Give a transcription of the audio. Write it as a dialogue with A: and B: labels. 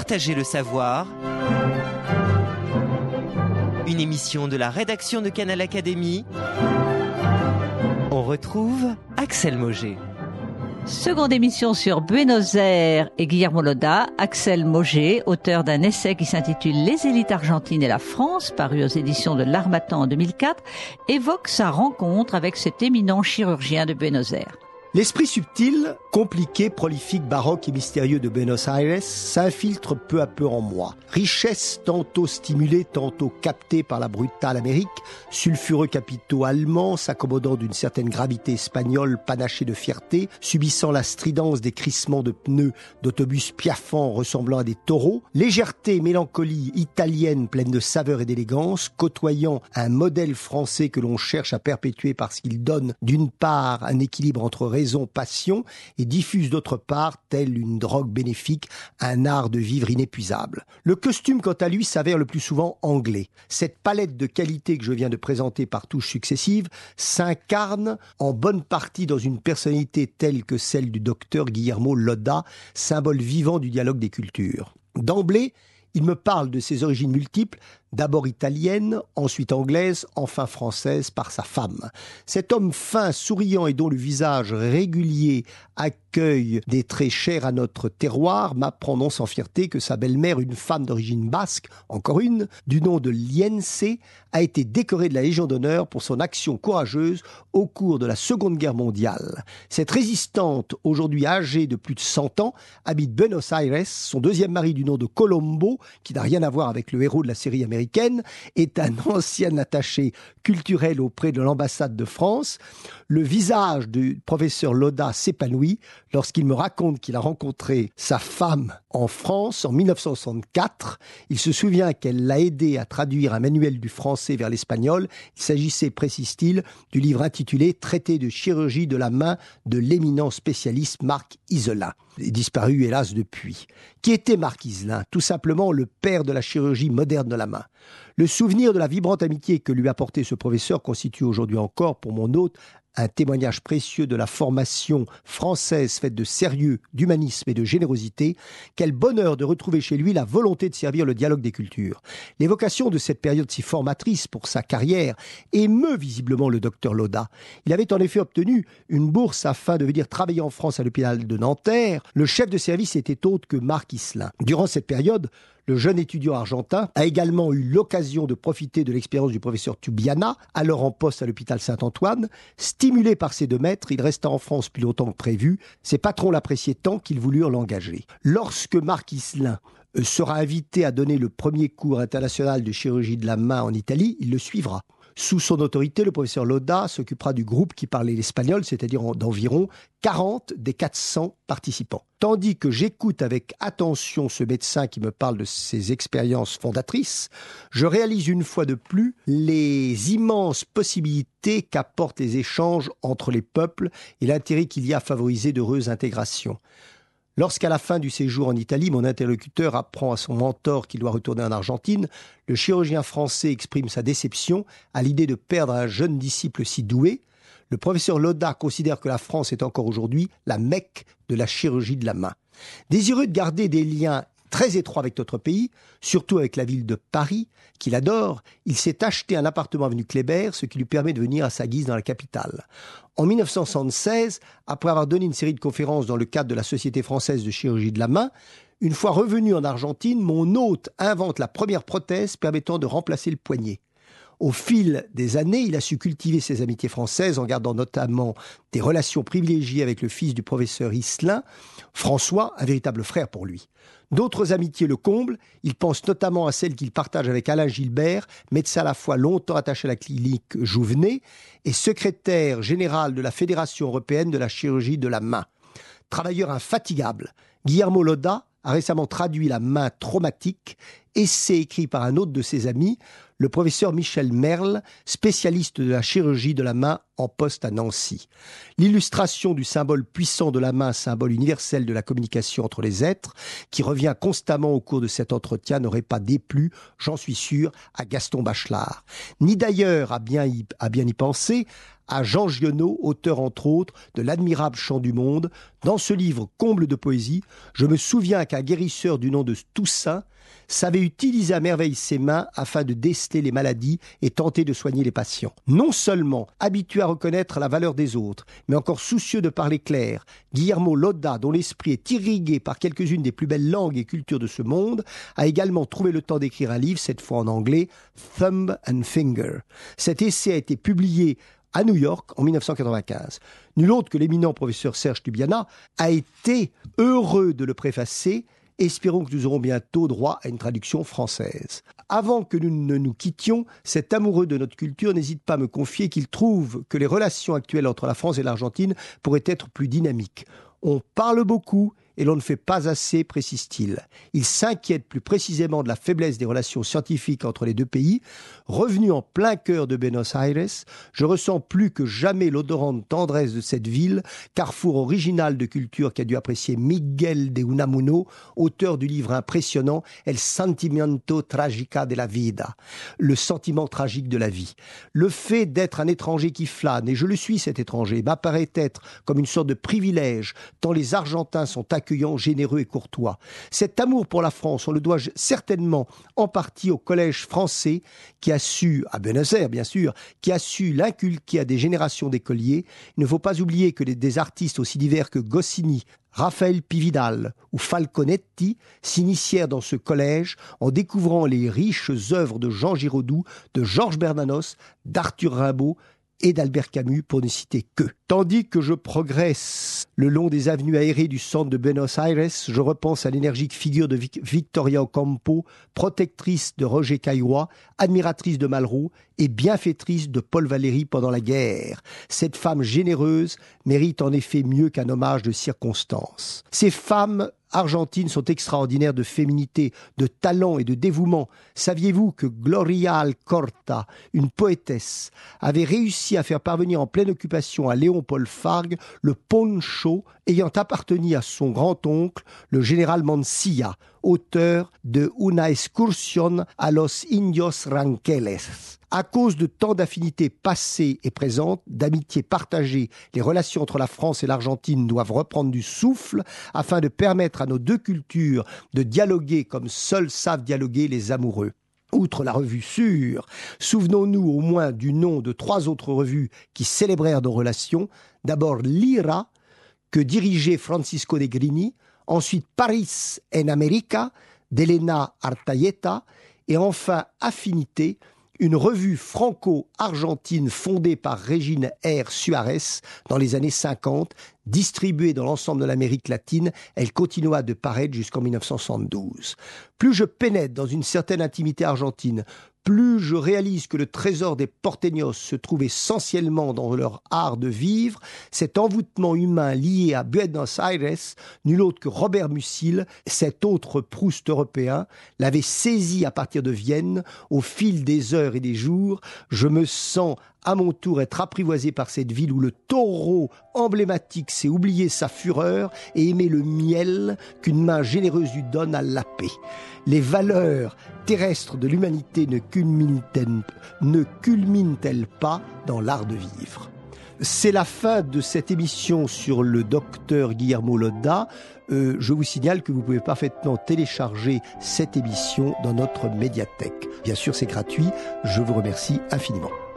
A: partager le savoir. Une émission de la rédaction de Canal Académie. On retrouve Axel Mauger.
B: Seconde émission sur Buenos Aires et Guillermo Loda. Axel Mauger, auteur d'un essai qui s'intitule Les élites argentines et la France, paru aux éditions de l'Harmattan en 2004, évoque sa rencontre avec cet éminent chirurgien de Buenos Aires.
C: L'esprit subtil, compliqué, prolifique, baroque et mystérieux de Buenos Aires s'infiltre peu à peu en moi. Richesse tantôt stimulée, tantôt captée par la brutale Amérique, sulfureux capitaux allemands s'accommodant d'une certaine gravité espagnole panachée de fierté, subissant la stridence des crissements de pneus d'autobus piaffants ressemblant à des taureaux, légèreté et mélancolie italienne pleine de saveur et d'élégance, côtoyant un modèle français que l'on cherche à perpétuer parce qu'il donne d'une part un équilibre entre raison, passion, et diffuse d'autre part, telle une drogue bénéfique, un art de vivre inépuisable. Le costume, quant à lui, s'avère le plus souvent anglais. Cette palette de qualités que je viens de présenter par touches successives s'incarne en bonne partie dans une personnalité telle que celle du docteur Guillermo Loda, symbole vivant du dialogue des cultures. D'emblée, il me parle de ses origines multiples, d'abord italienne, ensuite anglaise, enfin française par sa femme. Cet homme fin, souriant et dont le visage régulier accueille des traits chers à notre terroir, m'apprend non sans fierté que sa belle-mère, une femme d'origine basque, encore une, du nom de Liense, a été décorée de la Légion d'honneur pour son action courageuse au cours de la Seconde Guerre mondiale. Cette résistante, aujourd'hui âgée de plus de 100 ans, habite Buenos Aires. Son deuxième mari, du nom de Colombo, qui n'a rien à voir avec le héros de la série américaine, est un ancien attaché culturel auprès de l'ambassade de France. Le visage du professeur Loda s'épanouit lorsqu'il me raconte qu'il a rencontré sa femme en France en 1964. Il se souvient qu'elle l'a aidé à traduire un manuel du français vers l'espagnol. Il s'agissait, précise-t-il, du livre intitulé « Traité de chirurgie de la main » de l'éminent spécialiste Marc Iselin, disparu hélas depuis. Qui était Marc Iselin ? Tout simplement le père de la chirurgie moderne de la main. Le souvenir de la vibrante amitié que lui apportait ce professeur constitue aujourd'hui encore, pour mon hôte, un témoignage précieux de la formation française faite de sérieux, d'humanisme et de générosité. Quel bonheur de retrouver chez lui la volonté de servir le dialogue des cultures. L'évocation de cette période si formatrice pour sa carrière émeut visiblement le docteur Loda. Il avait en effet obtenu une bourse afin de venir travailler en France à l'hôpital de Nanterre. Le chef de service était autre que Marc Iselin. Durant cette période, le jeune étudiant argentin a également eu l'occasion de profiter de l'expérience du professeur Tubiana, alors en poste à l'hôpital Saint-Antoine. Stimulé par ses deux maîtres, il resta en France plus longtemps que prévu. Ses patrons l'appréciaient tant qu'ils voulurent l'engager. Lorsque Marc Iselin sera invité à donner le premier cours international de chirurgie de la main en Italie, il le suivra. Sous son autorité, le professeur Loda s'occupera du groupe qui parlait l'espagnol, c'est-à-dire d'environ 40 des 400 participants. Tandis que j'écoute avec attention ce médecin qui me parle de ses expériences fondatrices, je réalise une fois de plus les immenses possibilités qu'apportent les échanges entre les peuples et l'intérêt qu'il y a à favoriser d'heureuses intégrations. Lorsqu'à la fin du séjour en Italie, mon interlocuteur apprend à son mentor qu'il doit retourner en Argentine, le chirurgien français exprime sa déception à l'idée de perdre un jeune disciple si doué. Le professeur Loda considère que la France est encore aujourd'hui la Mecque de la chirurgie de la main. Désireux de garder des liens très étroit avec notre pays, surtout avec la ville de Paris, qu'il adore, il s'est acheté un appartement avenue Kléber, ce qui lui permet de venir à sa guise dans la capitale. En 1976, après avoir donné une série de conférences dans le cadre de la Société française de chirurgie de la main, une fois revenu en Argentine, mon hôte invente la première prothèse permettant de remplacer le poignet. Au fil des années, il a su cultiver ses amitiés françaises en gardant notamment des relations privilégiées avec le fils du professeur Iselin, François, un véritable frère pour lui. D'autres amitiés le comblent, il pense notamment à celle qu'il partage avec Alain Gilbert, médecin à la fois longtemps attaché à la clinique Jouvenet et secrétaire général de la Fédération européenne de la chirurgie de la main. Travailleur infatigable, Guillermo Loda a récemment traduit La main traumatique, essai écrit par un autre de ses amis. le professeur Michel Merle, spécialiste de la chirurgie de la main en poste à Nancy. L'illustration du symbole puissant de la main, symbole universel de la communication entre les êtres, qui revient constamment au cours de cet entretien, n'aurait pas déplu, j'en suis sûr, à Gaston Bachelard. Ni d'ailleurs, à bien y penser, à Jean Giono, auteur entre autres de l'admirable Chant du Monde. Dans ce livre comble de poésie, je me souviens qu'un guérisseur du nom de Toussaint savait utiliser à merveille ses mains afin de déceler les maladies et tenter de soigner les patients. Non seulement habitué à reconnaître la valeur des autres, mais encore soucieux de parler clair, Guillermo Lodda, dont l'esprit est irrigué par quelques-unes des plus belles langues et cultures de ce monde, a également trouvé le temps d'écrire un livre, cette fois en anglais, Thumb and Finger. Cet essai a été publié à New York en 1995. Nul autre que l'éminent professeur Serge Tubiana a été heureux de le préfacer. Espérons que nous aurons bientôt droit à une traduction française. Avant que nous ne nous quittions, cet amoureux de notre culture n'hésite pas à me confier qu'il trouve que les relations actuelles entre la France et l'Argentine pourraient être plus dynamiques. On parle beaucoup et l'on ne fait pas assez, précise-t-il. Il s'inquiète plus précisément de la faiblesse des relations scientifiques entre les deux pays. Revenu en plein cœur de Buenos Aires, je ressens plus que jamais l'odorante tendresse de cette ville, carrefour original de culture qu'a dû apprécier Miguel de Unamuno, auteur du livre impressionnant El Sentimiento Tragica de la Vida, le sentiment tragique de la vie. Le fait d'être un étranger qui flâne, et je le suis cet étranger, m'apparaît être comme une sorte de privilège, tant les Argentins sont accueillants, généreux et courtois. Cet amour pour la France, on le doit certainement en partie au collège français qui a su, à Buenos Aires bien sûr, qui a su l'inculquer à des générations d'écoliers. Il ne faut pas oublier que des artistes aussi divers que Goscinny, Raphaël Pividal ou Falconetti s'initièrent dans ce collège en découvrant les riches œuvres de Jean Giraudoux, de Georges Bernanos, d'Arthur Rimbaud et d'Albert Camus, pour ne citer que. Tandis que je progresse le long des avenues aérées du centre de Buenos Aires, je repense à l'énergique figure de Victoria Ocampo, protectrice de Roger Caillois, admiratrice de Malraux et bienfaitrice de Paul Valéry pendant la guerre. Cette femme généreuse mérite en effet mieux qu'un hommage de circonstance. Ces femmes argentines sont extraordinaires de féminité, de talent et de dévouement. Saviez-vous que Gloria Alcorta, une poétesse, avait réussi à faire parvenir en pleine occupation à Léon-Paul Fargue le poncho ayant appartenu à son grand-oncle, le général Mansilla, auteur de Una excursión a los Indios Ranqueles. À cause de tant d'affinités passées et présentes, d'amitiés partagées, les relations entre la France et l'Argentine doivent reprendre du souffle afin de permettre à nos deux cultures de dialoguer comme seuls savent dialoguer les amoureux. Outre la revue Sûre, souvenons-nous au moins du nom de 3 autres revues qui célébrèrent nos relations. D'abord Lira, que dirigeait Francisco Negrini, ensuite Paris en América, d'Elena Artayeta, et enfin Affinité, une revue franco-argentine fondée par Régine R. Suárez dans les années 50, distribuée dans l'ensemble de l'Amérique latine, elle continua de paraître jusqu'en 1972. Plus je pénètre dans une certaine intimité argentine, plus je réalise que le trésor des porteños se trouve essentiellement dans leur art de vivre. Cet envoûtement humain lié à Buenos Aires, nul autre que Robert Musil, cet autre Proust européen, l'avait saisi à partir de Vienne. Au fil des heures et des jours, je me sens à mon tour être apprivoisé par cette ville où le taureau emblématique sait oublier sa fureur et aimer le miel qu'une main généreuse lui donne à laper. Les valeurs terrestres de l'humanité ne culminent-elles pas dans l'art de vivre ? C'est la fin de cette émission sur le docteur Guillermo Lodda. Je vous signale que vous pouvez parfaitement télécharger cette émission dans notre médiathèque. Bien sûr, c'est gratuit. Je vous remercie infiniment.